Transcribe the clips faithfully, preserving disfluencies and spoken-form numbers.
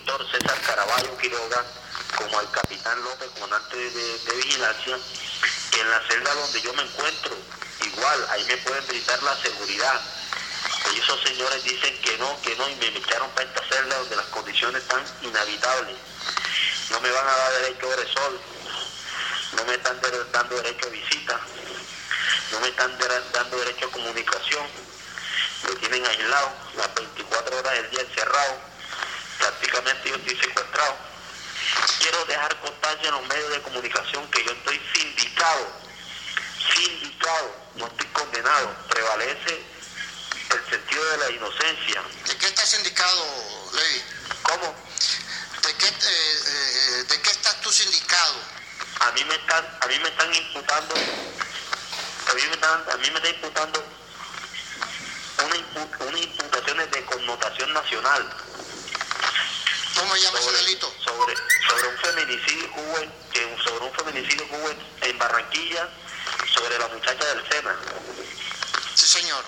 doctor César Caraballo Quiroga como al capitán López, comandante de, de vigilancia, que en la celda donde yo me encuentro, igual, ahí me pueden brindar la seguridad. Y esos señores dicen que no, que no, y me echaron para esta celda donde las condiciones están inhabitables. No me van a dar derecho a Oresol, no me están de, dando derecho a visita, no me están de, dando derecho a comunicación, me tienen aislado las veinticuatro horas del día encerrado, prácticamente yo estoy secuestrado. Quiero dejar constancia en los medios de comunicación que yo estoy sindicado, sindicado, no estoy condenado, prevalece el sentido de la inocencia. ¿De qué estás sindicado, Levi? ¿Cómo? ¿De qué, eh, eh, ¿De qué estás tú sindicado? A mí me están, a mí me están imputando, a mí me están, a mí me están imputando una, impu, una imputaciones de connotación nacional. ¿Cómo llama ese sobre, delito? Sobre, sobre un feminicidio que hubo, en, que, sobre un feminicidio que hubo en, en Barranquilla, sobre la muchacha del Sena. Sí, señor.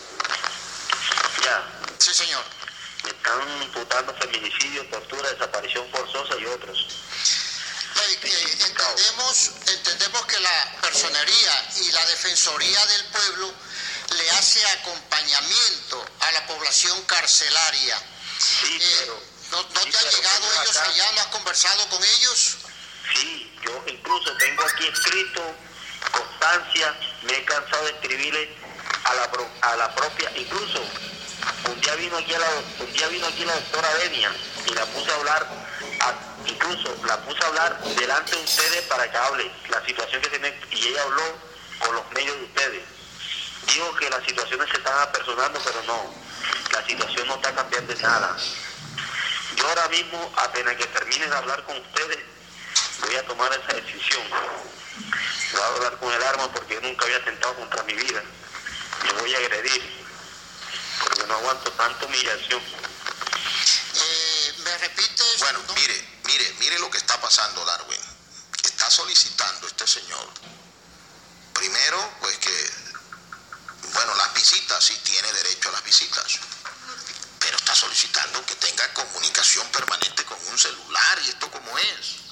Ya. Sí, señor. Me están imputando feminicidio, tortura, desaparición forzosa y otros. Eh, eh, entendemos, entendemos que la personería y la defensoría del pueblo le hace acompañamiento a la población carcelaria. Sí, eh, pero... ¿No, no sí, te han llegado ellos acá, allá? ¿No has conversado con ellos? Sí, yo incluso tengo aquí escrito constancia, me he cansado de escribirle a la, a la propia, incluso un día vino aquí a la, un día vino aquí la doctora Denia y la puse a hablar, a, incluso la puse a hablar delante de ustedes para que hable la situación que tiene, y ella habló con los medios de ustedes. Digo que las situaciones se están apersonando, pero no, la situación no está cambiando en nada. Yo ahora mismo, apenas que termine de hablar con ustedes, voy a tomar esa decisión. Voy a hablar con el arma porque yo nunca había atentado contra mi vida. Yo voy a agredir, porque no aguanto tanta humillación. Eh, ¿Me repites? Bueno, ¿no? mire, mire, mire lo que está pasando, Darwin. Está solicitando este señor, primero, pues que, bueno, las visitas, sí tiene derecho a las visitas, pero está solicitando que tenga comunicación permanente con un celular, y esto como es.